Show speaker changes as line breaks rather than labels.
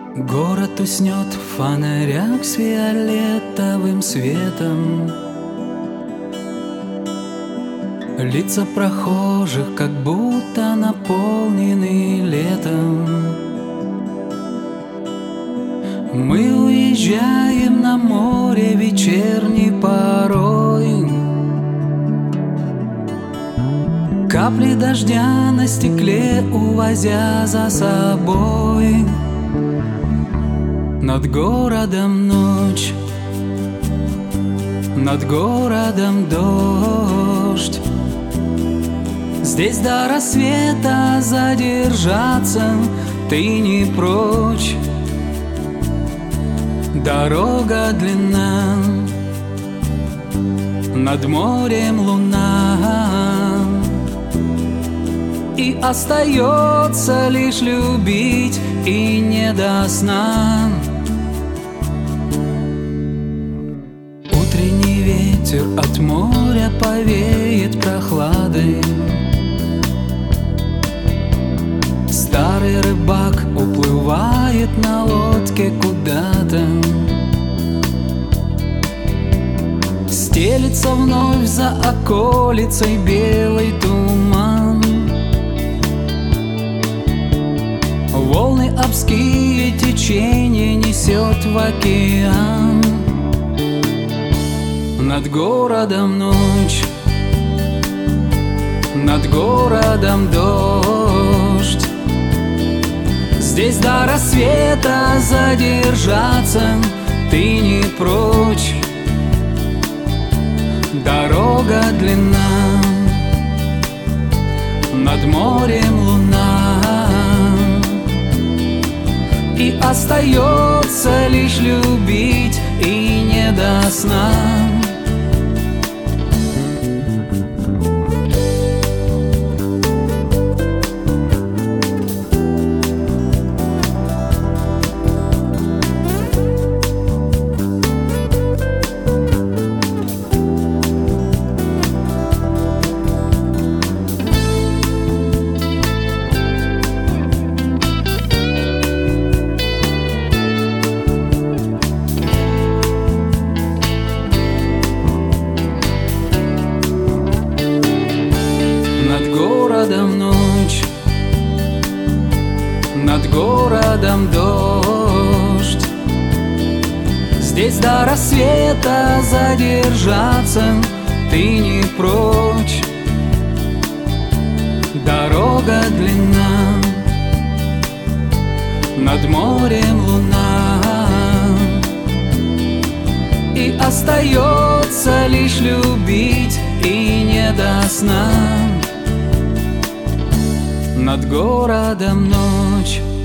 Город уснет в фонарях с фиолетовым светом. Лица прохожих как будто наполнены летом. Мы уезжаем на море вечерней порой. Капли дождя на стекле увозя за собой. Над городом ночь, над городом дождь. Здесь до рассвета задержаться ты не прочь. Дорога длинна, над морем луна, и остается лишь любить и не до сна. Утренний ветер от моря повеет прохладой. Старый рыбак уплывает на лодке куда-то. Стелится вновь за околицей белый туман. Волны обские течение несет в океан. Над городом ночь, над городом дождь. Здесь до рассвета задержаться ты не прочь. Дорога длинна, над морем луна, и остается лишь любить и не до сна. Ночь, над городом дождь. Здесь до рассвета задержаться ты не прочь. Дорога длинна, над морем луна, и остается лишь любить и не до сна. Над городом ночь,